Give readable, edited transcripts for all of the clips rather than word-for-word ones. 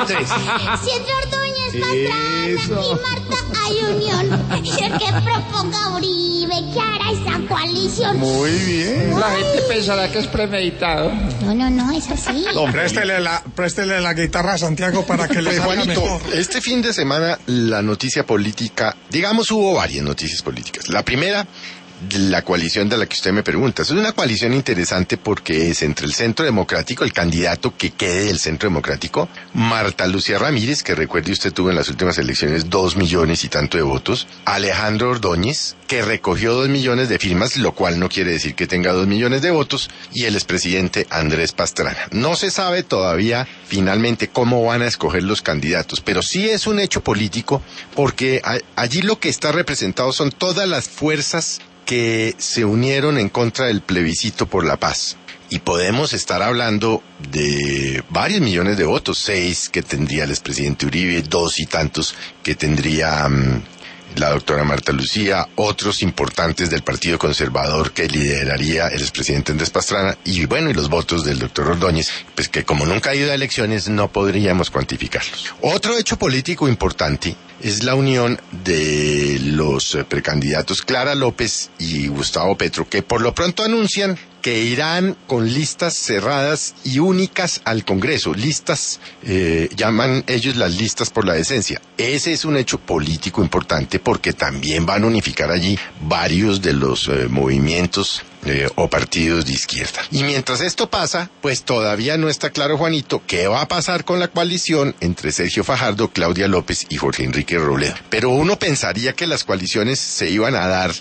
Si entre Ordóñez, Pastrana y Marta hay unión, el que proponga Uribe, que hará esa coalición. Muy bien. La gente pensará que es premeditado. No, es así. No, Préstele la guitarra a Santiago para que le salga Juanito, mejor. este fin de semana la noticia política, digamos, hubo varias noticias políticas. La primera, la coalición de la que usted me pregunta. Es una coalición interesante porque es entre el Centro Democrático, el candidato que quede del Centro Democrático, Marta Lucía Ramírez, que recuerde usted tuvo en las últimas elecciones 2 millones y tanto de votos, Alejandro Ordóñez, que recogió 2 millones de firmas, lo cual no quiere decir que tenga 2 millones de votos, y el expresidente Andrés Pastrana. No se sabe todavía finalmente cómo van a escoger los candidatos, pero sí es un hecho político porque allí lo que está representado son todas las fuerzas que se unieron en contra del plebiscito por la paz. Y podemos estar hablando de varios millones de votos, 6 que tendría el expresidente Uribe, 2 y tantos que tendría la doctora Marta Lucía, otros importantes del Partido Conservador que lideraría el expresidente Andrés Pastrana, y bueno, y los votos del doctor Ordóñez, pues que como nunca ha ido a elecciones no podríamos cuantificarlos. Otro hecho político importante es la unión de los precandidatos Clara López y Gustavo Petro, que por lo pronto anuncian que irán con listas cerradas y únicas al Congreso. Listas, llaman ellos las listas por la decencia. Ese es un hecho político importante porque también van a unificar allí varios de los movimientos o partidos de izquierda. Y mientras esto pasa, pues todavía no está claro, Juanito, qué va a pasar con la coalición entre Sergio Fajardo, Claudia López y Jorge Enrique Robledo. Pero uno pensaría que las coaliciones se iban a dar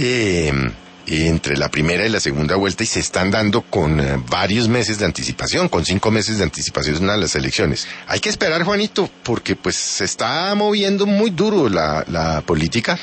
entre la primera y la segunda vuelta, y se están dando con varios meses de anticipación, con 5 meses de anticipación a las elecciones. Hay que esperar, Juanito, porque pues se está moviendo muy duro la política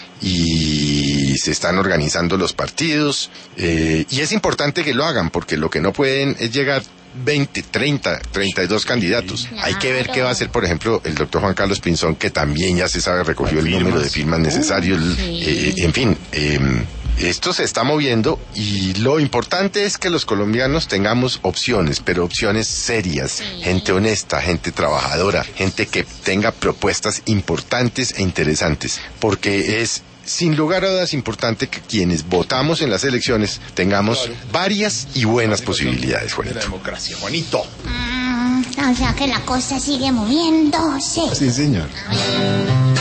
y se están organizando los partidos, y es importante que lo hagan, porque lo que no pueden es llegar 20, 30, 32 candidatos. Claro. Hay que ver qué va a hacer, por ejemplo, el doctor Juan Carlos Pinzón, que también ya se sabe recogió el número de firmas necesarios. En fin, esto se está moviendo y lo importante es que los colombianos tengamos opciones, pero opciones serias, gente honesta, gente trabajadora, gente que tenga propuestas importantes e interesantes, porque es sin lugar a dudas importante que quienes votamos en las elecciones tengamos varias y buenas posibilidades, Juanito. La democracia, Juanito. O sea que la cosa sigue moviéndose. Sí, señor.